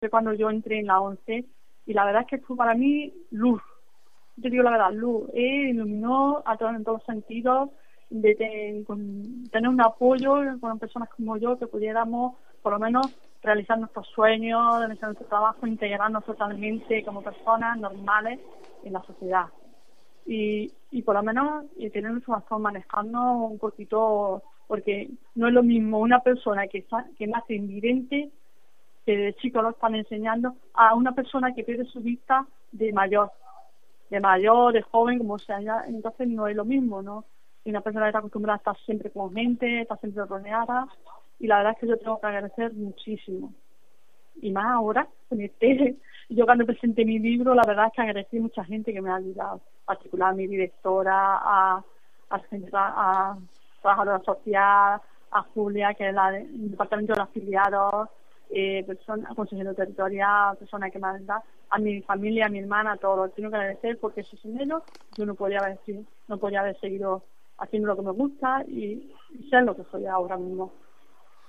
fue cuando yo entré en la 11 y la verdad es que fue para mí luz. Yo digo la verdad, luz. Iluminó a todos en todos los sentidos, con tener un apoyo con personas como yo que pudiéramos por lo menos realizar nuestros sueños, realizar nuestro trabajo, integrarnos totalmente como personas normales en la sociedad. Y por lo menos tener nuestro bastón, manejarnos un poquito, porque no es lo mismo una persona que nace invidente, que de chico lo están enseñando, a una persona que pierde su vista de mayor, de joven, como sea, ya, entonces no es lo mismo, ¿no? Y una persona que está acostumbrada a estar siempre con gente, está siempre rodeada, y la verdad es que yo tengo que agradecer muchísimo. Y más ahora, yo cuando presenté mi libro, la verdad es que agradecí a mucha gente que me ha ayudado, en particular a mi directora, a trabajadora social, a Julia, que es la del departamento de los afiliados, consejero territorial, personas que me han dado, a mi familia, a mi hermana, a todos. Tengo que agradecer porque sin ellos yo no podría haber seguido haciendo lo que me gusta y ser lo que soy ahora mismo.